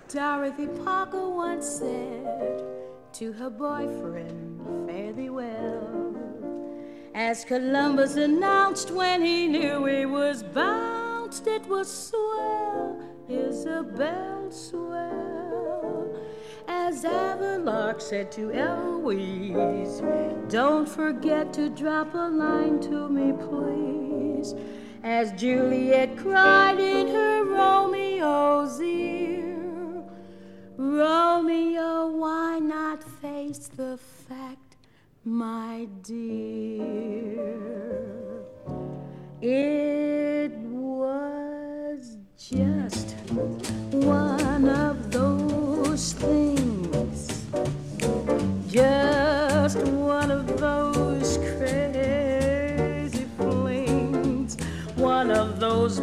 Dorothy Parker once said to her boyfriend, fare thee well, as Columbus announced when he knew he was bounced, it was swell, Isabel, swell. As Avalark said to Eloise, don't forget to drop a line to me, please. As Juliet cried in her Romeo's ear, Romeo, why not face the fact, my dear? It was just one of those things, just one of those crazy flings, one of those